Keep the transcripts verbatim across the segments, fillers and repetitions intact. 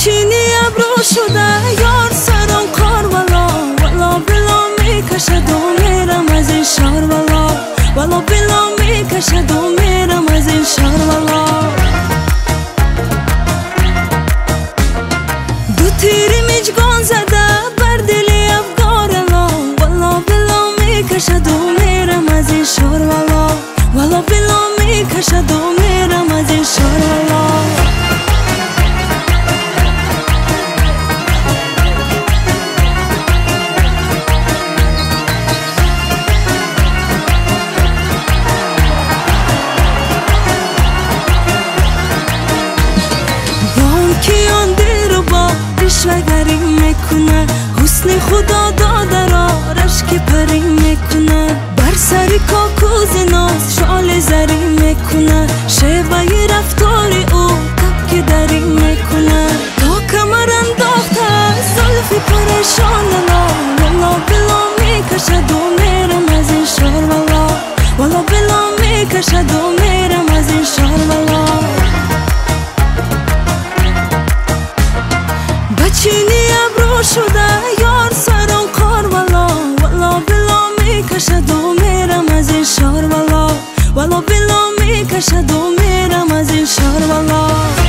چینی ابرو شده یار سرم کار والا والا بلا میکشد و میرم از این شهر والا والا بلا میکشد و میرم از این شهر والا دو تیری میجگان زده بر دلی افگارلا والا بلا میکشد و میرم از این شهر والا والا بلا میکشد و میرم از این شهر والا رشوه‌گری میکنه حسن خدا داده را رشک پری میکنه بر سری کاکوز ناز شال زری میکنه شیوه رفتاری او تبکی دری میکنه تا کمر انداخته زلفی پریشان لا والا بلا میکشد و میرم از این شهر والا والا بلا میکشد و میرم از این شهر والا چینی ابرو شده یار سرم کار والا والا بلا میکشد و میرم از این شهر والا والا بلا میکشد و میرم از این شهر والا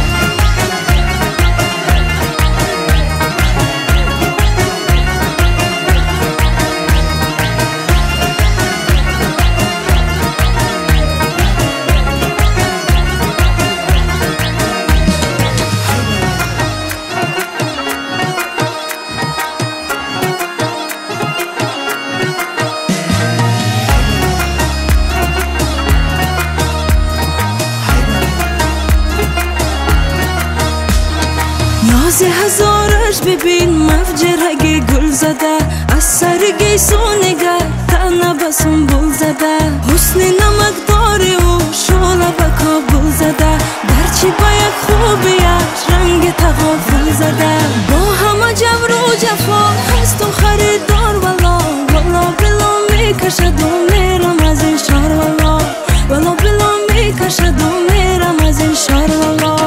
ناز هزارش ببین مفجرگی گل زده از سرگی سونگه تنه بسون بول زده حسن نمکداری و شوله به کابل زده درچی با یک خوبیش رنگ تغافل زده با همه جبر و جفا هست و خریدار والا والا بلا میکشد و میرم از این شهر والا والا بلا میکشد و میرم از این شهر والا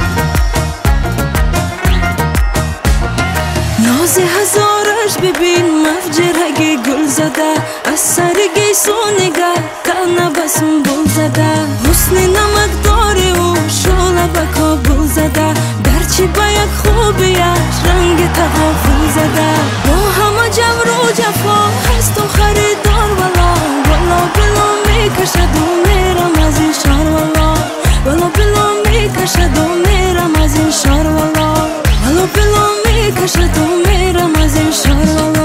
ناز هزارش ببین مفجرگی گل زده از سرگی سونگه تنه بسون بول زده حسن نمکداری و شوله به کابل زده درچی با یک خوبیش رنگ تغافل زده با همه جبر و جفا هست و خریدار والا والا بلا میکشد و میرم از این شهر والا والا بلا میکشد و میرم از این شهر والا والا بلا میکشد و میرم از این شهر والا